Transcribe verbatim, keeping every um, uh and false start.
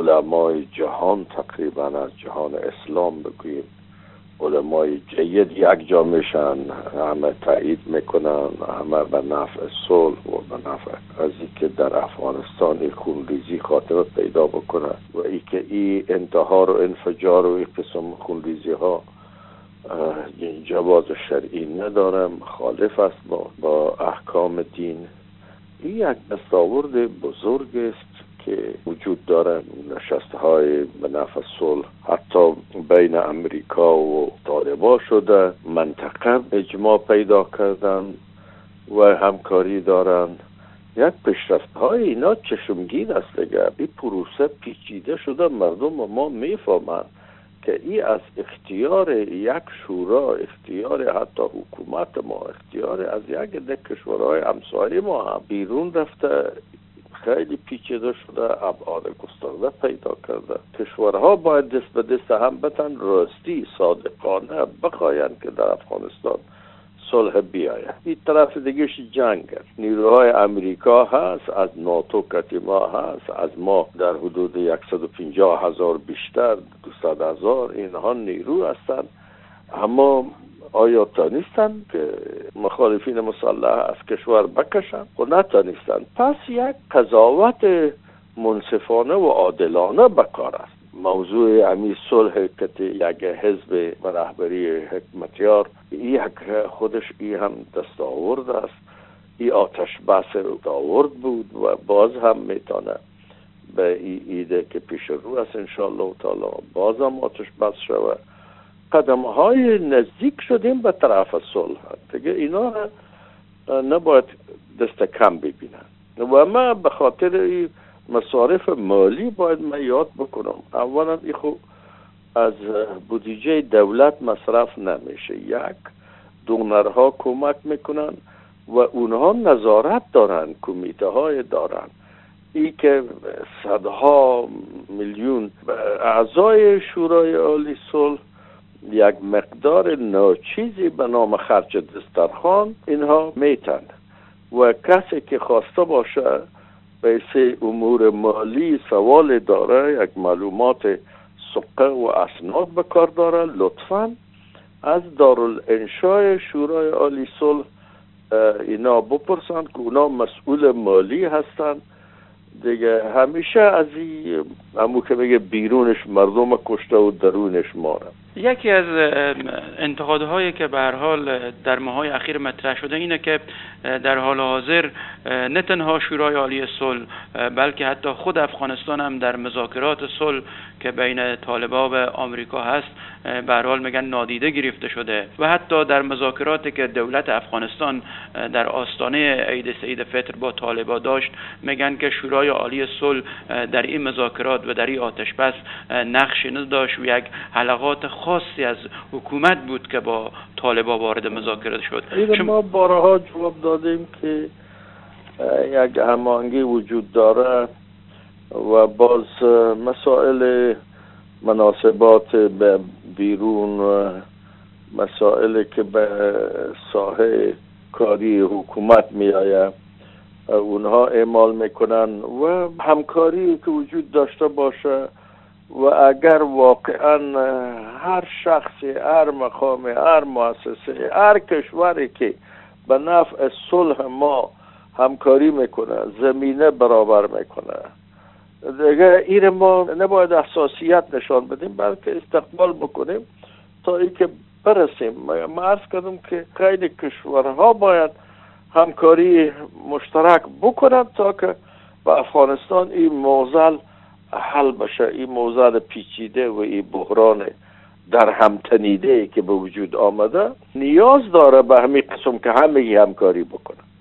علمای جهان، تقریبا از جهان اسلام بگوییم، علمای جید یک جا میشن، همه تایید میکنن، همه به نفع صلح و به نفع از اینکه در افغانستان خونریزی خاتمه پیدا بکنه و اینکه این انتحار و انفجار و این قسم خونریزی ها جواز شرعی نداره، مخالف است با, با احکام دین. این یک دستاورد بزرگ است که وجود داره. نشست‌های به نفع صلح حتی بین امریکا و طالبان شده، منطقه اجماع پیدا کردن و همکاری دارن. یک پیشرفت‌های اینا چشمگیر است دیگه. این پروسه پیچیده شده، مردم ما میفهمند که این از اختیار یک شورا، اختیار حتی حکومت ما، اختیار از یک ده کشورهای همسایه ما هم بیرون رفته، خیلی پیچیده شده، ابعاد گسترده پیدا کرده. کشورها باید دست به دست هم بتن، راستی صادقانه بخواین که در افغانستان صلح بیاید. این طرف دیگهش جنگ است. نیروهای امریکا هست، از ناتو کتیما هست، از ما در حدود صد و پنجاه هزار بیشتر، دویست هزار اینها نیرو هستند. اما آیا تانستن که مخالفین مسلح از کشور بکشن؟ خب نتانستن. پس یک قضاوت منصفانه و عادلانه بکار است. موضوع امی صلح که یک حزب و رهبری حکمتیار، یک خودش ای هم دستاورد است. ای آتش بس دستاورد بود و باز هم میتونه به ای ایده که پیش رو است انشاءالله تعالی باز هم آتش بس شود. قدم های نزدیک شدیم به طرف صلح دیگه. اینا نباید دست کم ببینن و ما به خاطر این مصارف مالی باید ما یاد بکنم. اولا این خود از بودجه دولت مصرف نمیشه. یک، دونرها کمک میکنن و اونها نظارت دارن، کمیته های دارن. ای که صدها میلیون اعضای شورای عالی صلح یک مقدار ناچیزی به نام خرج دسترخوان اینها میتن و کسی که خواسته باشه به سه امور مالی سوال داره، یک معلومات سقه و اسناد به کار داره، لطفاً از دارالانشاء شورای عالی صلح اینا بپرسن که اونا مسئول مالی هستن دیگه. همیشه از این همون که بگه بیرونش مردم کشته و درونش ماره. یکی از انتقادهایی که به هر حال در ماهای اخیر مطرح شده اینه که در حال حاضر نه تنها شورای عالی صلح بلکه حتی خود افغانستان هم در مذاکرات صلح که بین طالبان و آمریکا هست به هر حال میگن نادیده گرفته شده و حتی در مذاکراتی که دولت افغانستان در آستانه عید سعید فطر با طالبان داشت میگن که شورای عالی صلح در این مذاکرات و در این آتش بس نقشی نداشت و یک حلقات خاصی از حکومت بود که با طالبان وارد مذاکرات شد. شما... ما بارها جواب دادیم که یک هماهنگی وجود داره و باز مسائل مناسبات به بیرون و مسائل که به ساحه کاری حکومت می آید اونها اعمال میکنن و همکاری که وجود داشته باشه و اگر واقعا هر شخصی، هر مقام، هر مؤسسه، هر کشوری که به نفع صلح ما همکاری میکنه، زمینه برابر میکنه دیگه، این ما نباید حساسیت نشان بدیم بلکه استقبال بکنیم تا اینکه برسیم. ما عرض کردم که خیلی کشورها باید همکاری مشترک بکنن تا که به افغانستان این معضل حل بشه، این معضل پیچیده و این بحران در هم تنیده که به وجود آمده نیاز داره به همین قسم که همه همکاری بکنن.